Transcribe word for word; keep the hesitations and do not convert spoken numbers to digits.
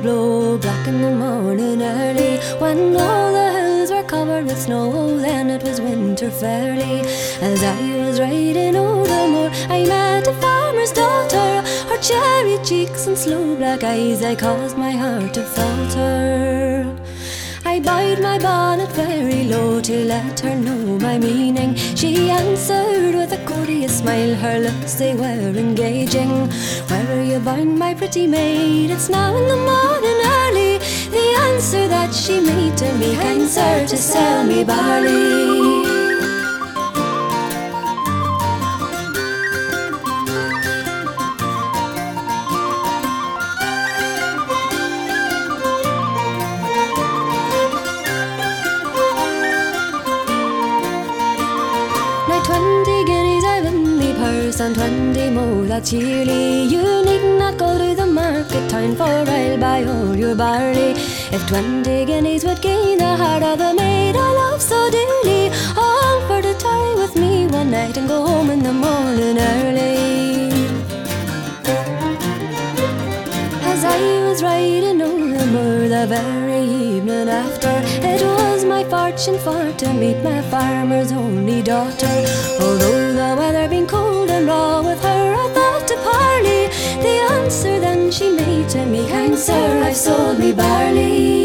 blow black in the morning early, when all the hills were covered with snow. Then it was winter fairly. As I was riding o'er the moor, I met a farmer's daughter. Her cherry cheeks and sloe black eyes, they caused my heart to falter. I bowed my bonnet very low to let her know my meaning. She answered with a courteous smile, her looks they were engaging. Where are you bound, my pretty maid? It's now in the morning early. The answer that she made to me, kind sir, to sell me barley. Twenty guineas I've in the purse, and twenty more, that's yearly. You need not go to the market town, for I'll buy all your barley. If twenty guineas would gain the heart of the maid I love so dearly, all for to tarry with me one night and go home in the morning early. As I was riding on the moor the very evening after, it was my fortune for to meet my farmer's only daughter. Although the weather been cold and raw, with her I thought to parley. The answer then she made to me, kind sir, I've sold me barley.